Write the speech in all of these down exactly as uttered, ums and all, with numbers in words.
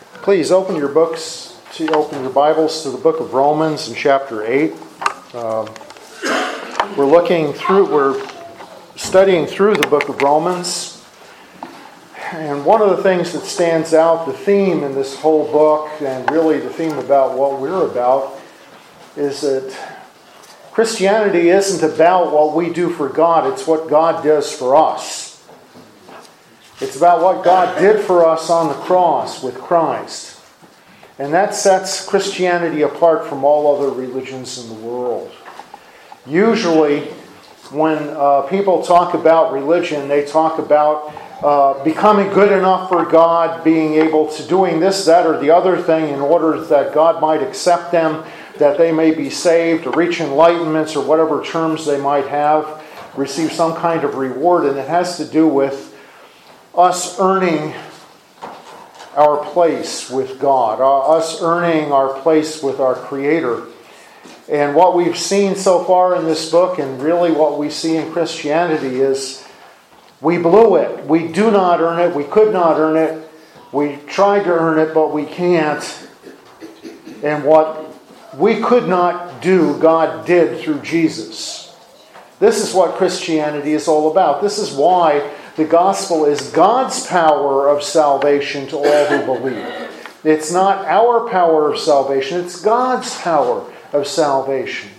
Please open your books, to open your Bibles to the book of Romans in chapter eight. Um, we're looking through, we're studying through the book of Romans. And one of the things that stands out, the theme in this whole book, and really the theme about what we're about, is that Christianity isn't about what we do for God, it's what God does for us. It's about what God did for us on the cross with Christ. And that sets Christianity apart from all other religions in the world. Usually, when uh, people talk about religion, they talk about uh, becoming good enough for God, being able to doing this, that, or the other thing in order that God might accept them, that they may be saved, or reach enlightenments, or whatever terms they might have, receive some kind of reward. And it has to do with us earning our place with God, us earning our place with our Creator. And what we've seen so far in this book, and really what we see in Christianity, is we blew it. We do not earn it. We could not earn it. We tried to earn it, but we can't. And what we could not do, God did through Jesus. This is what Christianity is all about. This is why the gospel is God's power of salvation to all who believe. It's not our power of salvation, it's God's power of salvation.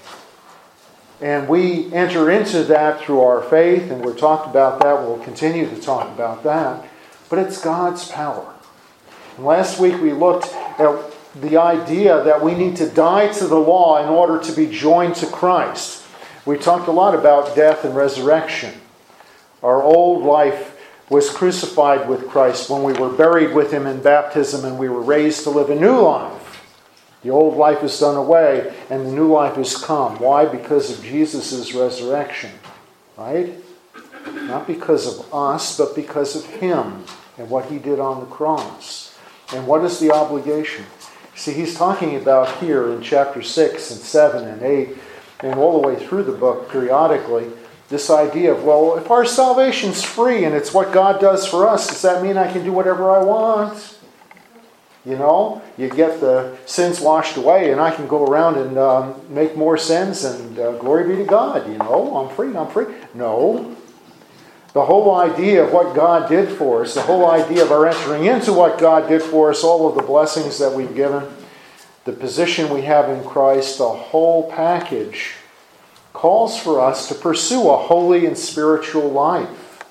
And we enter into that through our faith, and we've talked about that, we'll continue to talk about that. But it's God's power. And last week we looked at the idea that we need to die to the law in order to be joined to Christ. We talked a lot about death and resurrection. Our old life was crucified with Christ when we were buried with Him in baptism, and we were raised to live a new life. The old life is done away and the new life has come. Why? Because of Jesus' resurrection. Right? Not because of us, but because of Him and what He did on the cross. And what is the obligation? See, he's talking about here in chapter six and seven and eight and all the way through the book periodically, this idea of, well, if our salvation's free and it's what God does for us, does that mean I can do whatever I want? You know, you get the sins washed away and I can go around and um, make more sins and uh, glory be to God. You know, I'm free, I'm free. No. The whole idea of what God did for us, the whole idea of our entering into what God did for us, all of the blessings that we've given, the position we have in Christ, the whole package calls for us to pursue a holy and spiritual life.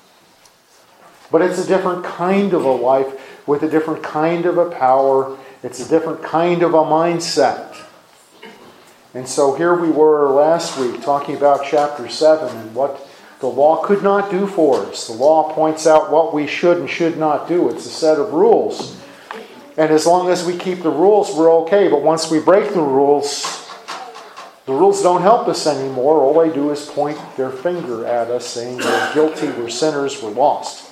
But it's a different kind of a life with a different kind of a power. It's a different kind of a mindset. And so here we were last week talking about chapter seven and what the law could not do for us. The law points out what we should and should not do. It's a set of rules. And as long as we keep the rules, we're okay. But once we break the rules, the rules don't help us anymore. All they do is point their finger at us, saying we're guilty, we're sinners, we're lost.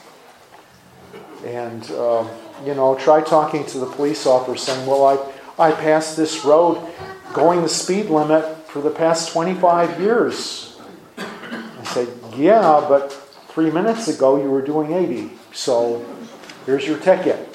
And, um, you know, try talking to the police officer saying, well, I, I passed this road going the speed limit for the past twenty-five years. I say, yeah, but three minutes ago you were doing eighty. So here's your ticket.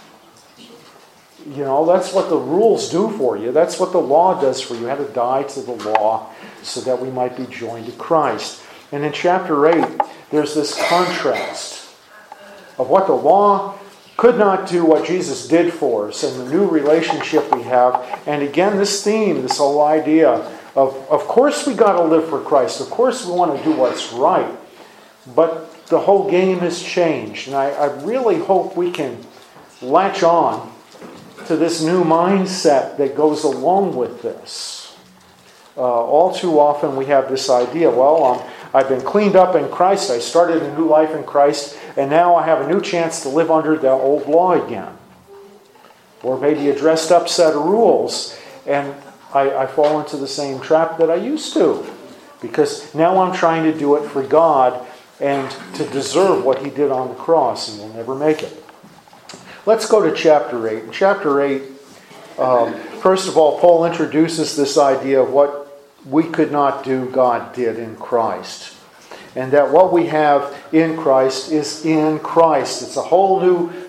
You know, that's what the rules do for you. That's what the law does for you. You had to die to the law so that we might be joined to Christ. And in chapter eight, there's this contrast of what the law could not do, what Jesus did for us, and the new relationship we have. And again, this theme, this whole idea of, of course we got to live for Christ. Of course we want to do what's right. But the whole game has changed. And I, I really hope we can latch on to this new mindset that goes along with this. Uh, all too often we have this idea, well, um, I've been cleaned up in Christ, I started a new life in Christ, and now I have a new chance to live under the old law again. Or maybe a dressed up set of rules, and I, I fall into the same trap that I used to. Because now I'm trying to do it for God and to deserve what He did on the cross, and we'll never make it. Let's go to chapter eight. In chapter eight, um, first of all, Paul introduces this idea of what we could not do, God did in Christ. And that what we have in Christ is in Christ. It's a whole new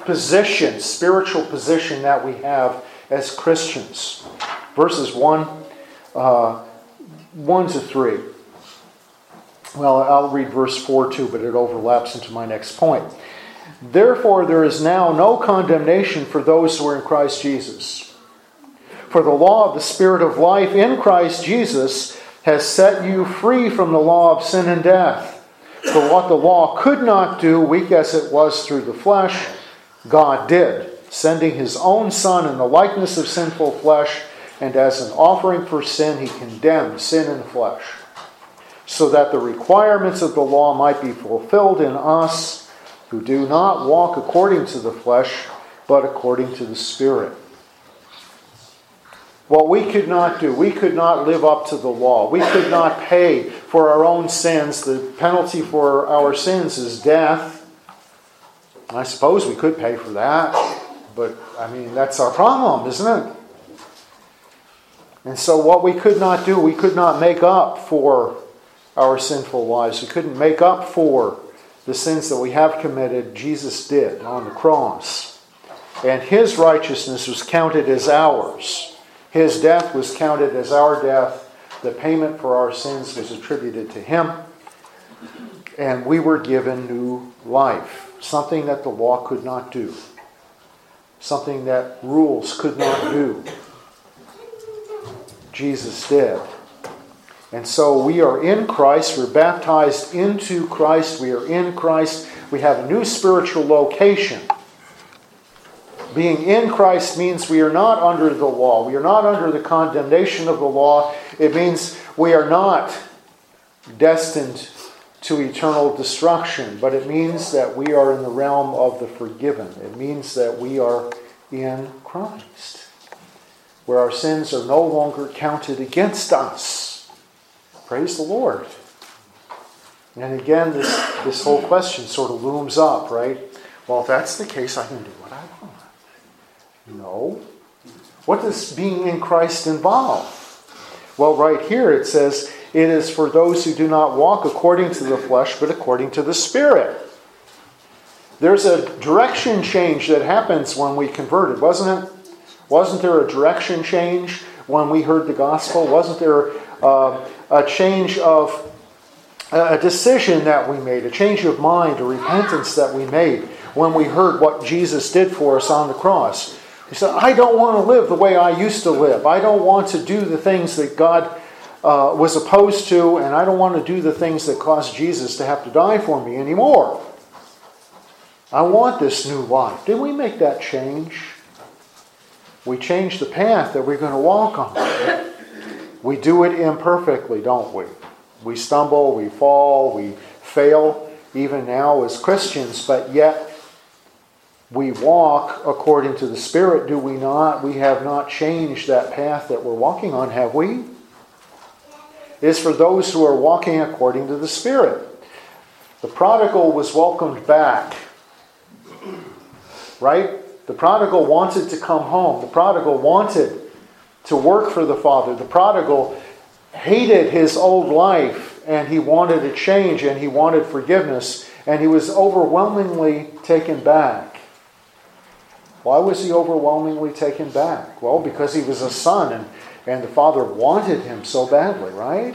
position, spiritual position that we have as Christians. Verses one, uh, one to three. Well, I'll read verse four too, but it overlaps into my next point. Therefore, there is now no condemnation for those who are in Christ Jesus. For the law of the Spirit of life in Christ Jesus has set you free from the law of sin and death. For what the law could not do, weak as it was through the flesh, God did, sending His own Son in the likeness of sinful flesh, and as an offering for sin, He condemned sin in the flesh, so that the requirements of the law might be fulfilled in us, who do not walk according to the flesh, but according to the Spirit. What we could not do, we could not live up to the law. We could not pay for our own sins. The penalty for our sins is death. I suppose we could pay for that, but I mean, that's our problem, isn't it? And so what we could not do, we could not make up for our sinful lives. We couldn't make up for the sins that we have committed. Jesus did on the cross. And His righteousness was counted as ours. His death was counted as our death. The payment for our sins was attributed to Him. And we were given new life. Something that the law could not do. Something that rules could not do. Jesus did. And so we are in Christ. We're baptized into Christ. We are in Christ. We have a new spiritual location. Being in Christ means we are not under the law. We are not under the condemnation of the law. It means we are not destined to eternal destruction. But it means that we are in the realm of the forgiven. It means that we are in Christ, where our sins are no longer counted against us. Praise the Lord. And again, this, this whole question sort of looms up, right? Well, if that's the case, I can do what I want. No. What does being in Christ involve? Well, right here it says, it is for those who do not walk according to the flesh, but according to the Spirit. There's a direction change that happens when we converted, wasn't it? Wasn't there a direction change when we heard the gospel? Wasn't there uh, a change of a decision that we made, a change of mind, a repentance that we made when we heard what Jesus did for us on the cross? We said, I don't want to live the way I used to live. I don't want to do the things that God uh, was opposed to, and I don't want to do the things that caused Jesus to have to die for me anymore. I want this new life. Didn't we make that change? We changed the path that we're going to walk on. We do it imperfectly, don't we? We stumble, we fall, we fail, even now as Christians, but yet we walk according to the Spirit, do we not? We have not changed that path that we're walking on, have we? It's for those who are walking according to the Spirit. The prodigal was welcomed back. Right? The prodigal wanted to come home. The prodigal wanted to work for the Father. The prodigal hated his old life, and he wanted a change, and he wanted forgiveness, and he was overwhelmingly taken back. Why was he overwhelmingly taken back? Well, because he was a son, and, and the Father wanted him so badly, right?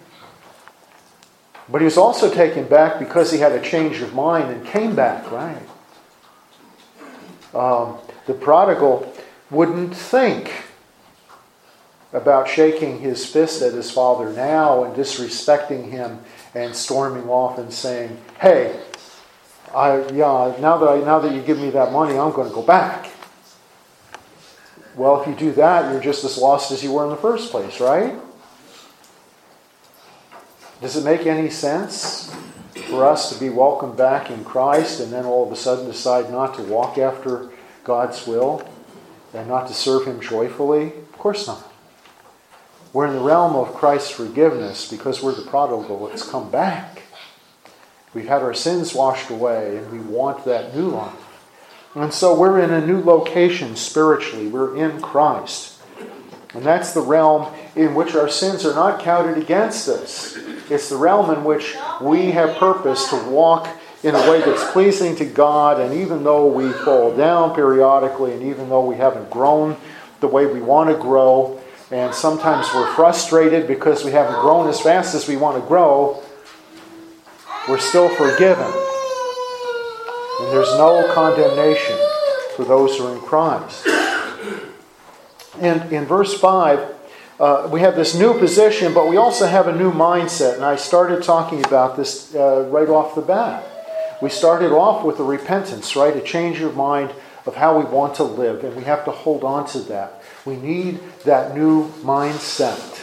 But he was also taken back because he had a change of mind and came back, right? Um, the prodigal wouldn't think about shaking his fist at his father now and disrespecting him and storming off and saying, hey, I, yeah, now that I, now that you give me that money, I'm going to go back. Well, if you do that, you're just as lost as you were in the first place, right? Does it make any sense for us to be welcomed back in Christ and then all of a sudden decide not to walk after God's will and not to serve Him joyfully? Of course not. We're in the realm of Christ's forgiveness because we're the prodigal that's come back. We've had our sins washed away and we want that new life. And so we're in a new location spiritually. We're in Christ. And that's the realm in which our sins are not counted against us. It's the realm in which we have purpose to walk in a way that's pleasing to God. And even though we fall down periodically, and even though we haven't grown the way we want to grow, and sometimes we're frustrated because we haven't grown as fast as we want to grow, we're still forgiven. And there's no condemnation for those who are in Christ. And in verse five, uh, we have this new position, but we also have a new mindset. And I started talking about this uh, right off the bat. We started off with a repentance, right? A change of mind of how we want to live. And we have to hold on to that. We need that new mindset.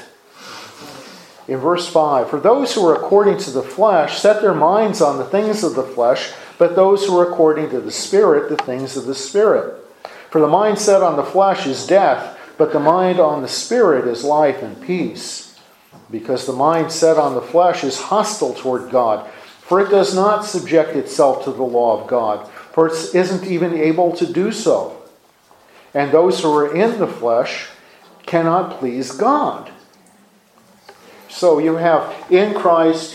In verse five, for those who are according to the flesh set their minds on the things of the flesh, but those who are according to the Spirit, the things of the Spirit. For the mind set on the flesh is death, but the mind on the Spirit is life and peace. Because the mind set on the flesh is hostile toward God, for it does not subject itself to the law of God, for it isn't even able to do so. And those who are in the flesh cannot please God. So you have in Christ,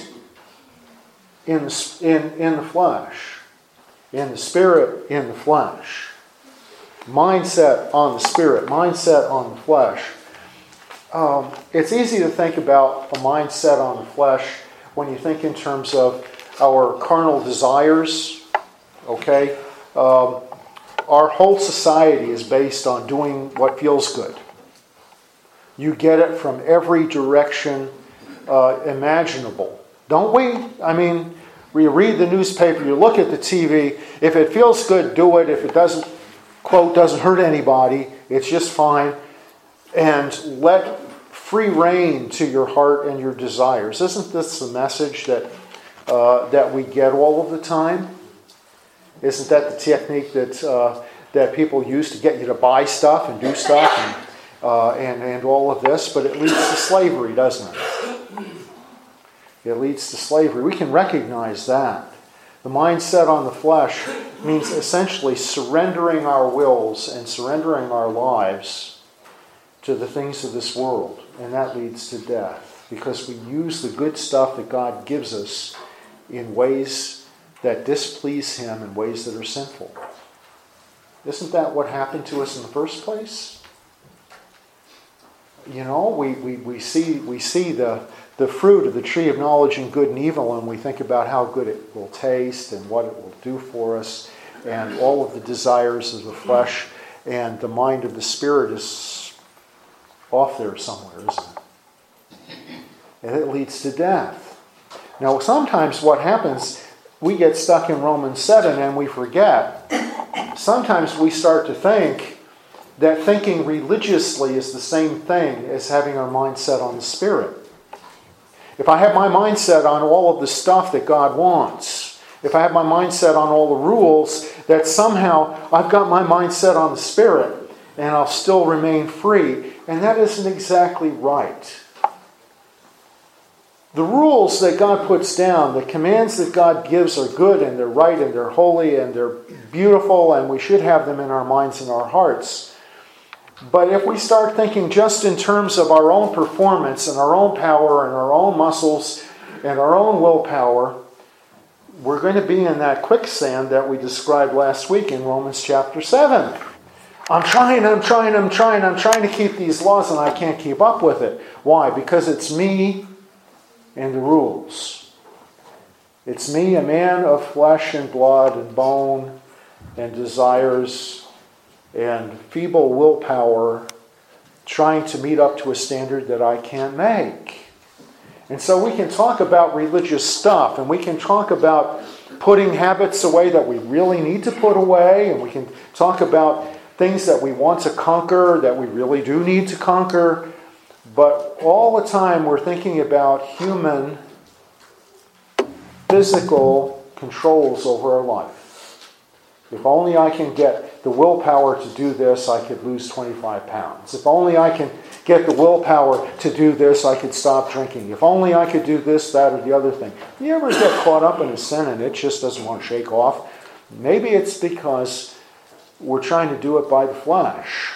in the, in, in the flesh, in the Spirit, in the flesh. Mindset on the Spirit, mindset on the flesh. Um, it's easy to think about a mindset on the flesh when you think in terms of our carnal desires. Okay? Um, our whole society is based on doing what feels good. You get it from every direction uh, imaginable. Don't we? I mean, you read the newspaper, you look at the T V. If it feels good, do it. If it doesn't, quote, doesn't hurt anybody, it's just fine. And let free rein to your heart and your desires. Isn't this the message that uh, that we get all of the time? Isn't that the technique that uh, that people use to get you to buy stuff and do stuff and, uh, and, and all of this? But it leads to slavery, doesn't it? It leads to slavery. We can recognize that. The mindset on the flesh means essentially surrendering our wills and surrendering our lives to the things of this world. And that leads to death. Because we use the good stuff that God gives us in ways that displease Him, in ways that are sinful. Isn't that what happened to us in the first place? You know, we, we, we see we see the, the fruit of the tree of knowledge and good and evil, and we think about how good it will taste and what it will do for us, and all of the desires of the flesh, and the mind of the Spirit is off there somewhere, isn't it? And it leads to death. Now, sometimes what happens, we get stuck in Romans seven and we forget. Sometimes we start to think that thinking religiously is the same thing as having our mind set on the Spirit. If I have my mind set on all of the stuff that God wants, if I have my mind set on all the rules, that somehow I've got my mind set on the Spirit and I'll still remain free. And that isn't exactly right. The rules that God puts down, the commands that God gives are good and they're right and they're holy and they're beautiful, and we should have them in our minds and our hearts. But if we start thinking just in terms of our own performance and our own power and our own muscles and our own willpower, we're going to be in that quicksand that we described last week in Romans chapter seven. I'm trying, I'm trying, I'm trying, I'm trying to keep these laws and I can't keep up with it. Why? Because it's me and the rules. It's me, a man of flesh and blood and bone and desires and feeble willpower, trying to meet up to a standard that I can't make. And so we can talk about religious stuff, and we can talk about putting habits away that we really need to put away, and we can talk about things that we want to conquer, that we really do need to conquer. But all the time we're thinking about human, physical controls over our life. If only I can get the willpower to do this, I could lose twenty-five pounds. If only I can get the willpower to do this, I could stop drinking. If only I could do this, that, or the other thing. You ever get caught up in a sin and it just doesn't want to shake off? Maybe it's because we're trying to do it by the flesh.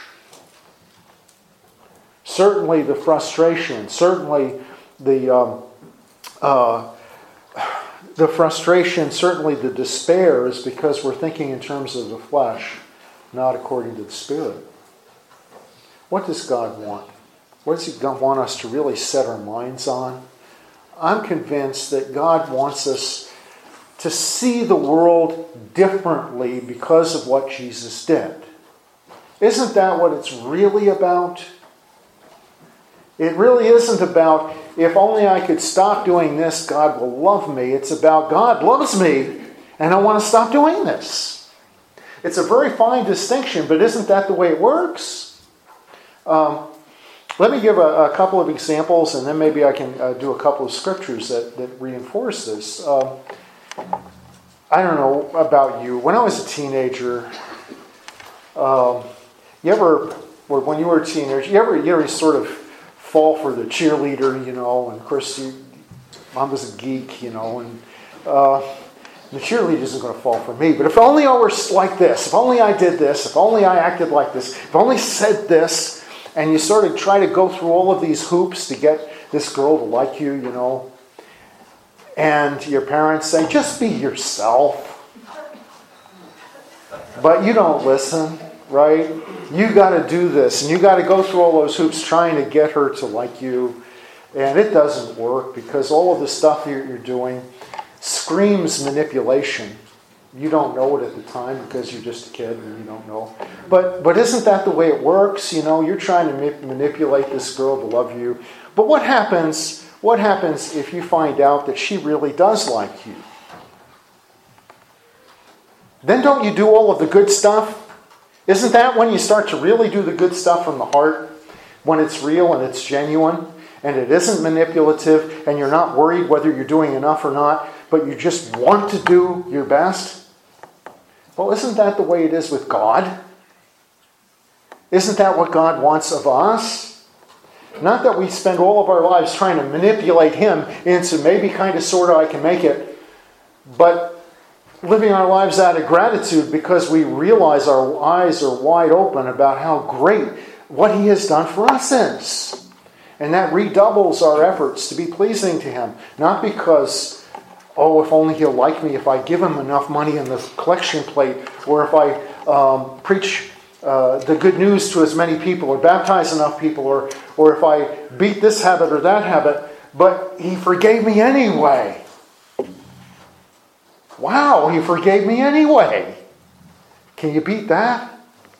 Certainly the frustration, certainly the um, uh, the frustration, certainly the despair, is because we're thinking in terms of the flesh, not according to the Spirit. What does God want? What does He want us to really set our minds on? I'm convinced that God wants us to see the world differently because of what Jesus did. Isn't that what it's really about? It really isn't about, if only I could stop doing this, God will love me. It's about, God loves me, and I want to stop doing this. It's a very fine distinction, but isn't that the way it works? Um, let me give a, a couple of examples, and then maybe I can uh, do a couple of scriptures that, that reinforce this. Um, I don't know about you. When I was a teenager, um, you ever, or when you were a teenager, you ever, you ever sort of fall for the cheerleader, you know, and of course, you, Mom was a geek, you know, and uh, the cheerleader isn't going to fall for me. But if only I were like this, if only I did this, if only I acted like this, if only said this, and you sort of try to go through all of these hoops to get this girl to like you, you know, and your parents say, just be yourself. But you don't listen, right? You got to do this, and you got to go through all those hoops trying to get her to like you. And it doesn't work because all of the stuff you're, you're doing screams manipulation. You don't know it at the time because you're just a kid and you don't know. But but isn't that the way it works? You know, you're trying to ma- manipulate this girl to love you. But what happens, what happens if you find out that she really does like you? Then don't you do all of the good stuff? Isn't that when you start to really do the good stuff from the heart? When it's real and it's genuine and it isn't manipulative and you're not worried whether you're doing enough or not, but you just want to do your best? Well, isn't that the way it is with God? Isn't that what God wants of us? Not that we spend all of our lives trying to manipulate Him into maybe kind of sort of I can make it, but living our lives out of gratitude because we realize our eyes are wide open about how great what He has done for us is. And that redoubles our efforts to be pleasing to Him. Not because, oh, if only He'll like me if I give Him enough money in the collection plate, or if I um, preach uh, the good news to as many people, or baptize enough people, or, or if I beat this habit or that habit, but He forgave me anyway. Wow, He forgave me anyway. Can you beat that?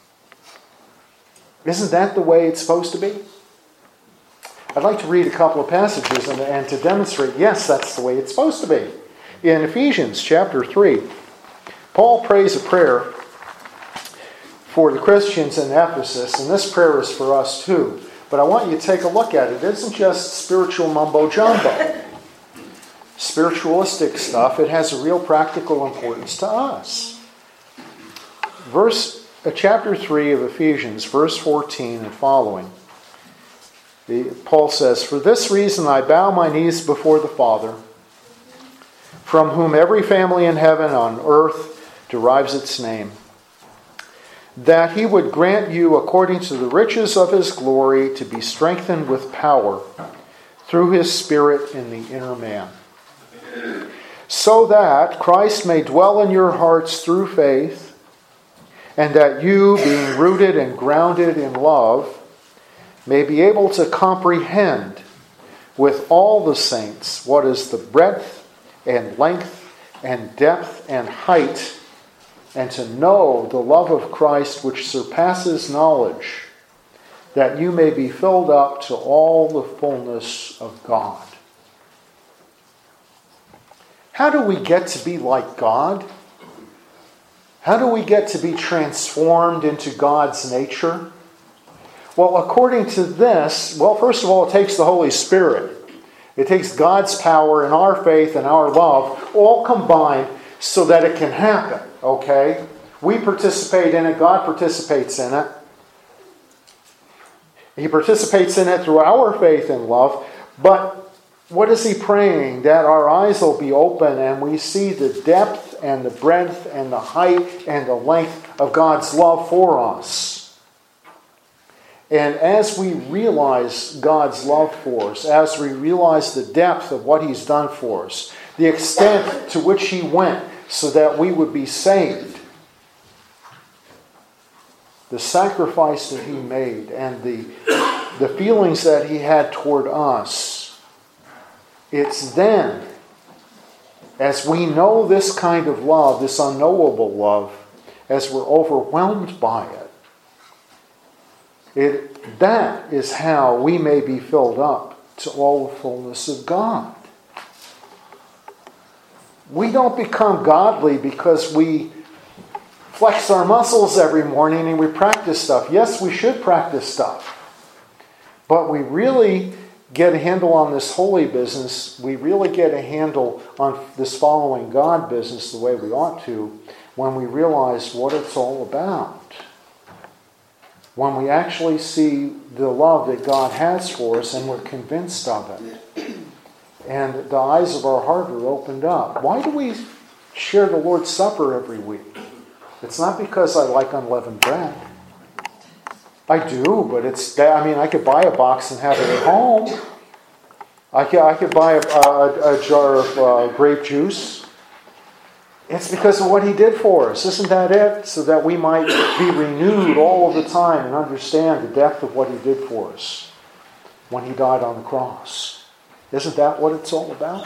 Isn't that the way it's supposed to be? I'd like to read a couple of passages and, and to demonstrate, yes, that's the way it's supposed to be. In Ephesians chapter three, Paul prays a prayer for the Christians in Ephesus, and this prayer is for us too. But I want you to take a look at it. It isn't just spiritual mumbo-jumbo. Spiritualistic stuff. It has a real practical importance to us. Verse, uh, chapter three of Ephesians, verse fourteen and following. The, Paul says, "For this reason I bow my knees before the Father, from whom every family in heaven and on earth derives its name, that He would grant you, according to the riches of His glory, to be strengthened with power through His Spirit in the inner man, so that Christ may dwell in your hearts through faith, and that you, being rooted and grounded in love, may be able to comprehend with all the saints what is the breadth and length and depth and height, and to know the love of Christ which surpasses knowledge, that you may be filled up to all the fullness of God." How do we get to be like God? How do we get to be transformed into God's nature? Well, according to this, well, first of all, it takes the Holy Spirit. It takes God's power and our faith and our love all combined so that it can happen, okay? We participate in it. God participates in it. He participates in it through our faith and love. But what is He praying? That our eyes will be open and we see the depth and the breadth and the height and the length of God's love for us. And as we realize God's love for us, as we realize the depth of what He's done for us, the extent to which he went so that we would be saved, the sacrifice that he made, and the, the feelings that he had toward us, it's then, as we know this kind of love, this unknowable love, as we're overwhelmed by it, it that is how we may be filled up to all the fullness of God. We don't become godly because we flex our muscles every morning and we practice stuff. Yes, we should practice stuff. But we really get a handle on this holy business. We really get a handle on this following God business the way we ought to when we realize what it's all about. When we actually see the love that God has for us and we're convinced of it. And the eyes of our heart are opened up. Why do we share the Lord's Supper every week? It's not because I like unleavened bread. I do, but it's, I mean, I could buy a box and have it at home. I could, I could buy a, a, a jar of uh, grape juice. It's because of what he did for us. Isn't that it? So that we might be renewed all of the time and understand the depth of what he did for us when he died on the cross. Isn't that what it's all about?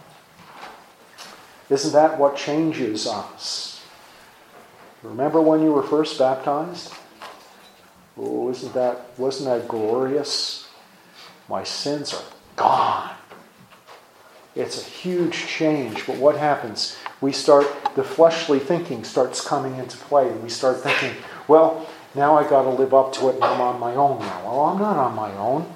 Isn't that what changes us? Remember when you were first baptized? Oh, isn't that, wasn't that glorious? My sins are gone. It's a huge change, but what happens? We start, the fleshly thinking starts coming into play, and we start thinking, well, now I got to live up to it, and I'm on my own now. Well, I'm not on my own.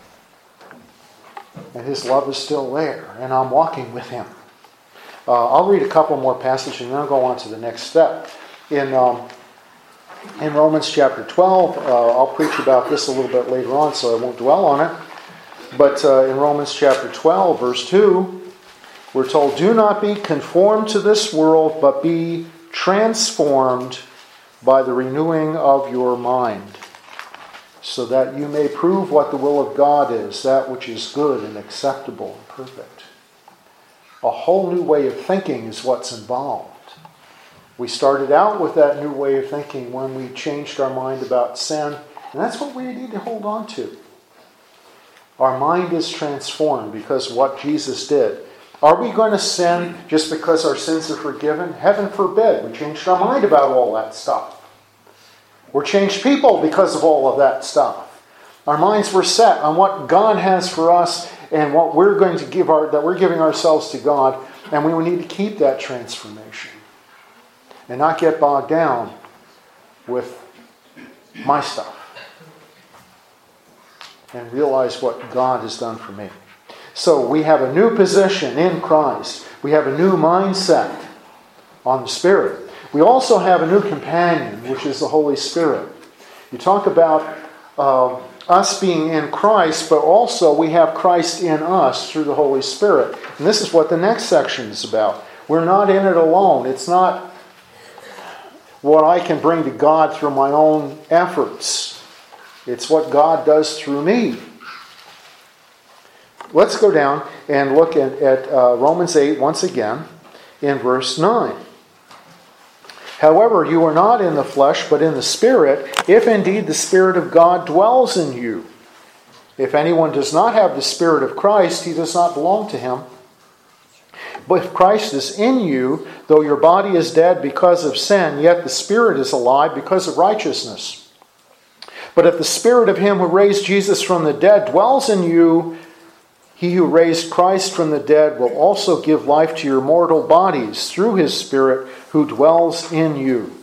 And his love is still there, and I'm walking with him. Uh, I'll read a couple more passages, and then I'll go on to the next step. In um, in Romans chapter twelve, uh, I'll preach about this a little bit later on, so I won't dwell on it. But uh, in Romans chapter twelve, verse two, we're told, do not be conformed to this world, but be transformed by the renewing of your mind, so that you may prove what the will of God is, that which is good and acceptable and perfect. A whole new way of thinking is what's involved. We started out with that new way of thinking when we changed our mind about sin, and that's what we need to hold on to. Our mind is transformed because of what Jesus did. Are we going to sin just because our sins are forgiven? Heaven forbid. We changed our mind about all that stuff. We're changed people because of all of that stuff. Our minds were set on what God has for us and what we're going to give our, that we're giving ourselves to God, and we need to keep that transformation and not get bogged down with my stuff and realize what God has done for me. So we have a new position in Christ. We have a new mindset on the Spirit. We also have a new companion, which is the Holy Spirit. You talk about uh, us being in Christ, but also we have Christ in us through the Holy Spirit. And this is what the next section is about. We're not in it alone. It's not what I can bring to God through my own efforts. It's what God does through me. Let's go down and look at, at uh, Romans eight once again in verse nine. However, you are not in the flesh, but in the Spirit, if indeed the Spirit of God dwells in you. If anyone does not have the Spirit of Christ, he does not belong to him. But if Christ is in you, though your body is dead because of sin, yet the Spirit is alive because of righteousness. But if the Spirit of him who raised Jesus from the dead dwells in you, he who raised Christ from the dead will also give life to your mortal bodies through his Spirit who dwells in you.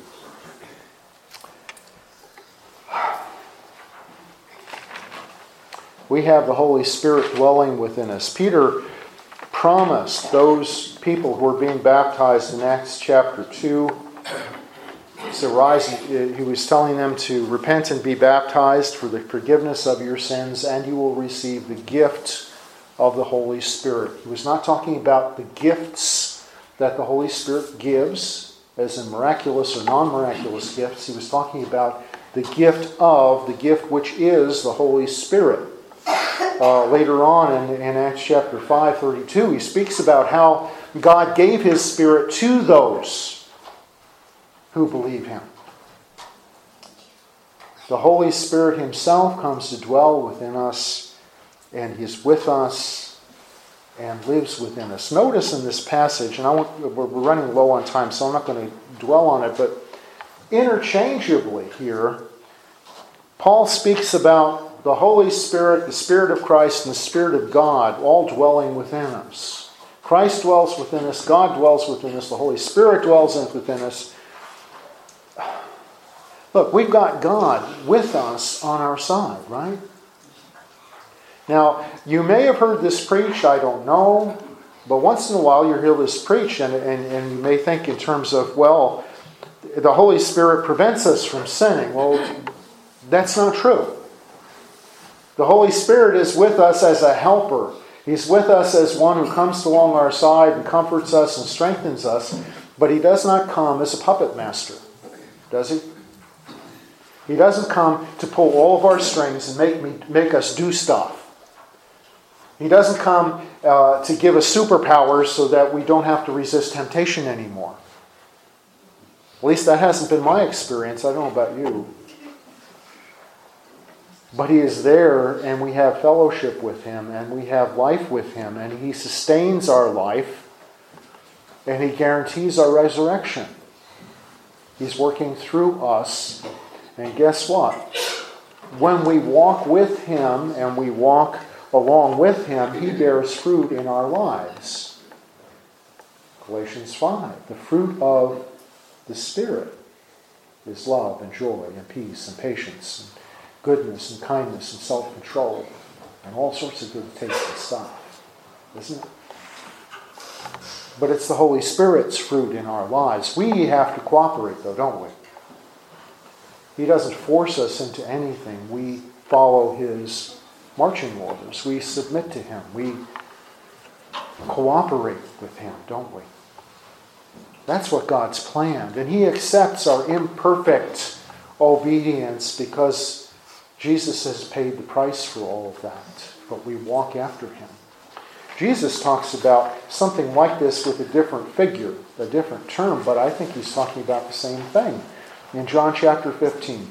We have the Holy Spirit dwelling within us. Peter promised those people who were being baptized in Acts chapter two, so rising, he was telling them to repent and be baptized for the forgiveness of your sins, and you will receive the gift of the Holy Spirit. He was not talking about the gifts that the Holy Spirit gives, as in miraculous or non-miraculous gifts. He was talking about the gift of, the gift which is the Holy Spirit. Uh, later on in, in Acts chapter five, thirty-two, he speaks about how God gave His Spirit to those who believe Him. The Holy Spirit Himself comes to dwell within us, and He's with us and lives within us. Notice in this passage, and I want, we're running low on time, so I'm not going to dwell on it, but interchangeably here, Paul speaks about the Holy Spirit, the Spirit of Christ, and the Spirit of God all dwelling within us. Christ dwells within us, God dwells within us, the Holy Spirit dwells within us. Look, we've got God with us on our side, right? Now, you may have heard this preached, I don't know, but once in a while you hear this preached, and, and, and you may think in terms of, well, the Holy Spirit prevents us from sinning. Well, that's not true. The Holy Spirit is with us as a helper. He's with us as one who comes along our side and comforts us and strengthens us, but He does not come as a puppet master, does He? He doesn't come to pull all of our strings and make me make us do stuff. He doesn't come uh, to give us superpowers so that we don't have to resist temptation anymore. At least that hasn't been my experience. I don't know about you. But He is there, and we have fellowship with Him, and we have life with Him, and He sustains our life, and He guarantees our resurrection. He's working through us. And guess what? When we walk with Him and we walk along with Him, He bears fruit in our lives. Galatians five, the fruit of the Spirit is love and joy and peace and patience and goodness and kindness and self-control and all sorts of good tasting stuff. Isn't it? But it's the Holy Spirit's fruit in our lives. We have to cooperate though, don't we? He doesn't force us into anything. We follow His marching orders. We submit to Him. We cooperate with Him, don't we? That's what God's planned. And He accepts our imperfect obedience because Jesus has paid the price for all of that. But we walk after Him. Jesus talks about something like this with a different figure, a different term, but I think He's talking about the same thing. In John chapter fifteen.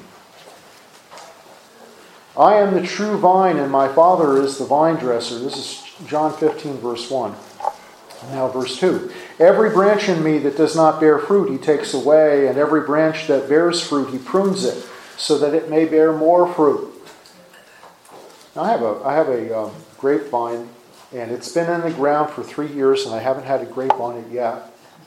I am the true vine, and my Father is the vine dresser. This is John fifteen, verse one. Now verse two. Every branch in me that does not bear fruit He takes away, and every branch that bears fruit He prunes it, so that it may bear more fruit. Now, I have a, I have a um, grapevine, and it's been in the ground for three years, and I haven't had a grape on it yet.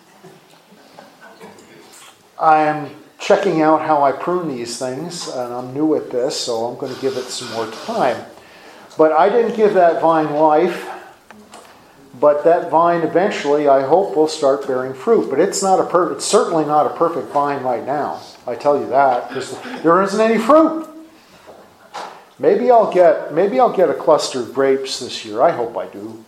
I am checking out how I prune these things, and I'm new at this, so I'm going to give it some more time. But I didn't give that vine life, but that vine eventually, I hope, will start bearing fruit. But it's not a per- it's certainly not a perfect vine right now. I tell you that, because there isn't any fruit. Maybe I'll get maybe I'll get a cluster of grapes this year. I hope I do.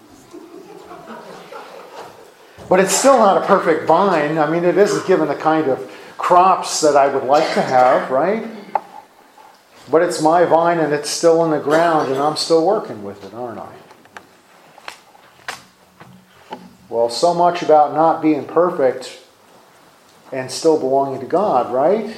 But it's still not a perfect vine. I mean, it isn't given the kind of crops that I would like to have, right? But it's my vine and it's still in the ground and I'm still working with it, aren't I? Well, so much about not being perfect and still belonging to God, right?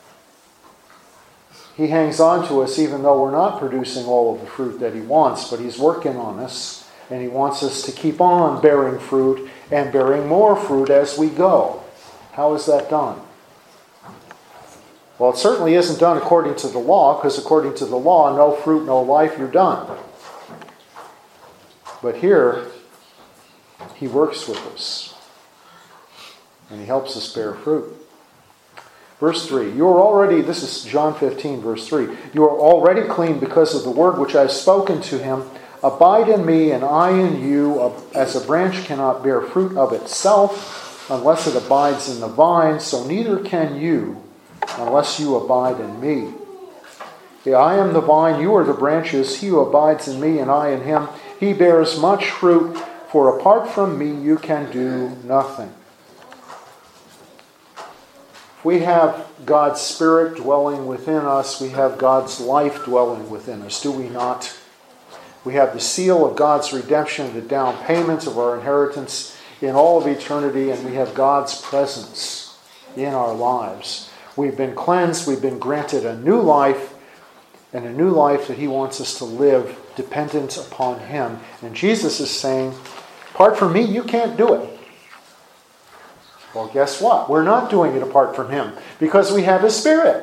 He hangs on to us even though we're not producing all of the fruit that He wants, but He's working on us and He wants us to keep on bearing fruit and bearing more fruit as we go. How is that done? Well, it certainly isn't done according to the law, because according to the law, no fruit, no life, you're done. But here, He works with us. And He helps us bear fruit. Verse three, you are already, this is John fifteen, verse three, you are already clean because of the word which I have spoken to him. Abide in me, and I in you, as a branch cannot bear fruit of itself unless it abides in the vine, so neither can you unless you abide in me. Yeah, I am the vine, you are the branches. He who abides in me and I in him, he bears much fruit, for apart from me you can do nothing. If we have God's Spirit dwelling within us, we have God's life dwelling within us, do we not? We have the seal of God's redemption, the down payment of our inheritance in all of eternity, and we have God's presence in our lives. We've been cleansed, we've been granted a new life, and a new life that he wants us to live dependent upon him. And Jesus is saying, apart from me, you can't do it. Well, guess what? We're not doing it apart from him because we have his Spirit.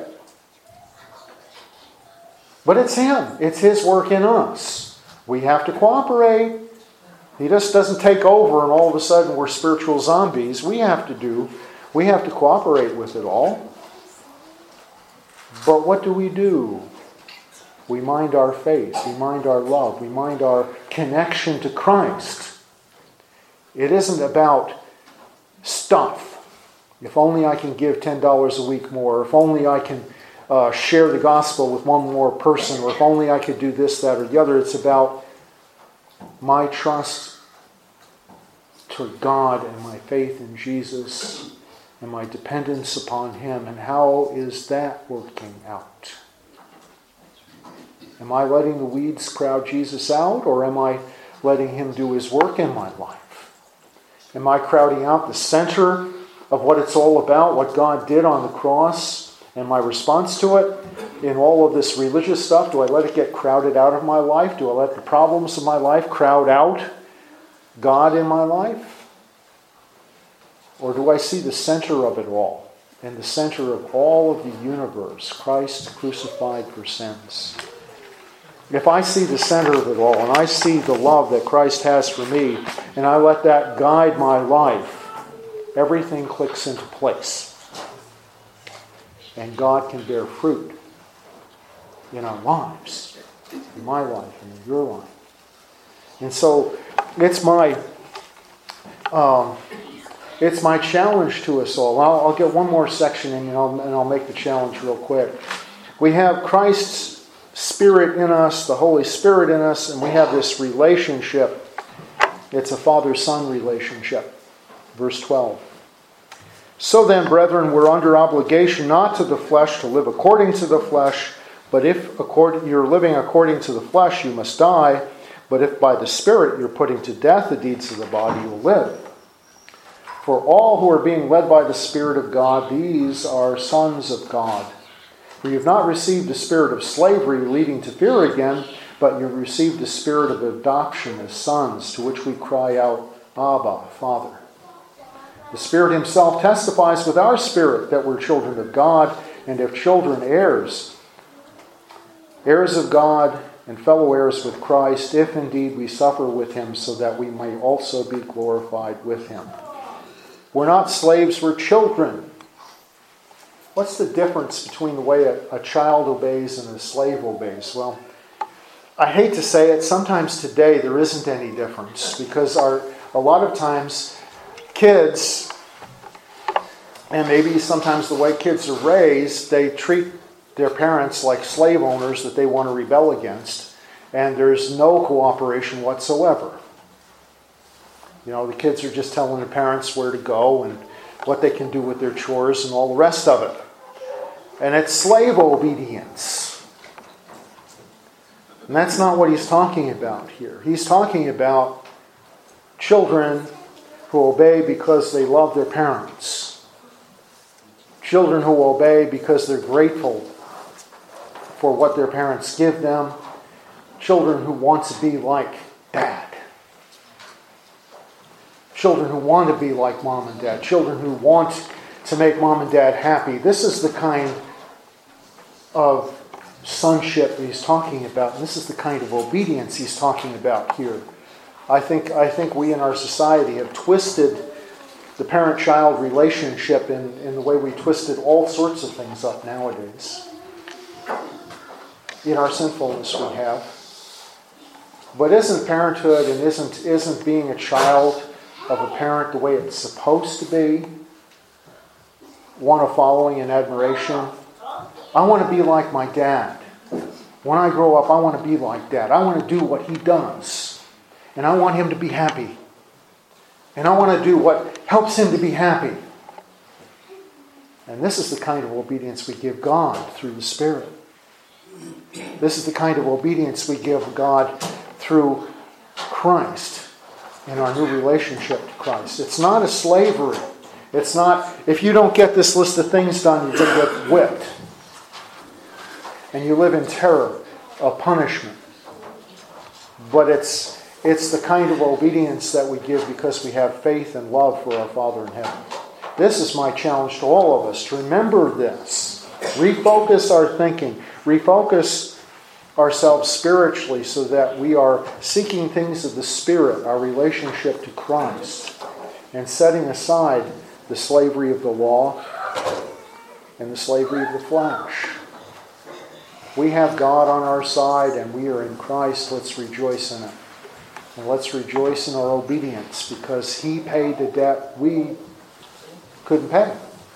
But it's him. It's his work in us. We have to cooperate. He just doesn't take over and all of a sudden we're spiritual zombies. We have to do, we have to cooperate with it all. But what do we do? We mind our faith. We mind our love. We mind our connection to Christ. It isn't about stuff. If only I can give ten dollars a week more. If only I can uh, share the gospel with one more person. Or if only I could do this, that, or the other. It's about my trust toward God and my faith in Jesus and my dependence upon him. And how is that working out? Am I letting the weeds crowd Jesus out, or am I letting him do his work in my life? Am I crowding out the center of what it's all about, what God did on the cross, and my response to it in all of this religious stuff? Do I let it get crowded out of my life? Do I let the problems of my life crowd out God in my life? Or do I see the center of it all, and the center of all of the universe, Christ crucified for sins? If I see the center of it all, and I see the love that Christ has for me, and I let that guide my life, everything clicks into place. And God can bear fruit in our lives, in my life, and in your life. And so, it's my um, it's my challenge to us all. I'll, I'll get one more section in, and I'll, and I'll make the challenge real quick. We have Christ's Spirit in us, the Holy Spirit in us, and we have this relationship. It's a father-son relationship. Verse twelve. So then, brethren, we're under obligation not to the flesh to live according to the flesh, but if according, you're living according to the flesh, you must die. But if by the Spirit you're putting to death the deeds of the body, you'll live. For all who are being led by the Spirit of God, these are sons of God. For you have not received the spirit of slavery leading to fear again, but you have received the spirit of adoption as sons, to which we cry out, Abba, Father. The Spirit himself testifies with our spirit that we're children of God, and if children, heirs, heirs of God and fellow heirs with Christ, if indeed we suffer with him, so that we may also be glorified with him. We're not slaves, we're children. What's the difference between the way a, a child obeys and a slave obeys? Well, I hate to say it, sometimes today there isn't any difference, because our a lot of times kids, and maybe sometimes the way kids are raised, they treat their parents like slave owners that they want to rebel against, and there's no cooperation whatsoever. You know, the kids are just telling their parents where to go and what they can do with their chores and all the rest of it. And it's slave obedience. And that's not what he's talking about here. He's talking about children who obey because they love their parents. Children who obey because they're grateful for what their parents give them. Children who want to be like dad. Children who want to be like mom and dad. Children who want to make mom and dad happy. This is the kind of sonship that he's talking about. And this is the kind of obedience he's talking about here. I think I think we in our society have twisted the parent-child relationship in, in the way we twisted all sorts of things up nowadays. In our sinfulness we have. But isn't parenthood and isn't isn't being a child of a parent the way it's supposed to be? One of following and admiration. I want to be like my dad. When I grow up, I want to be like dad. I want to do what he does. And I want him to be happy. And I want to do what helps him to be happy. And this is the kind of obedience we give God through the Spirit. This is the kind of obedience we give God through Christ. in our new relationship to Christ. It's not a slavery. It's not, if you don't get this list of things done, you're going to get whipped. And you live in terror of punishment. But it's it's the kind of obedience that we give because we have faith and love for our Father in heaven. This is my challenge to all of us. Remember this. Refocus our thinking. Refocus ourselves spiritually so that we are seeking things of the Spirit, our relationship to Christ, and setting aside the slavery of the law and the slavery of the flesh. We have God on our side and we are in Christ. Let's rejoice in it. And let's rejoice in our obedience because He paid the debt we couldn't pay.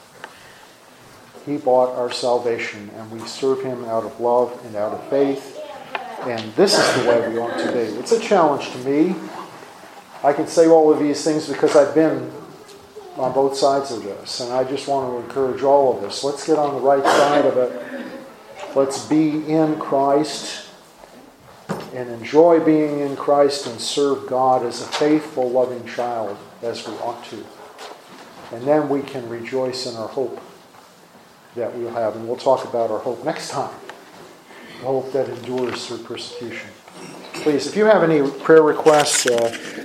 He bought our salvation and we serve Him out of love and out of faith. And this is the way we ought to be. It's a challenge to me. I can say all of these things because I've been on both sides of this. And I just want to encourage all of us. Let's get on the right side of it. Let's be in Christ and enjoy being in Christ and serve God as a faithful, loving child as we ought to. And then we can rejoice in our hope that we'll have. And we'll talk about our hope next time. The hope that endures through persecution. Please, if you have any prayer requests, uh,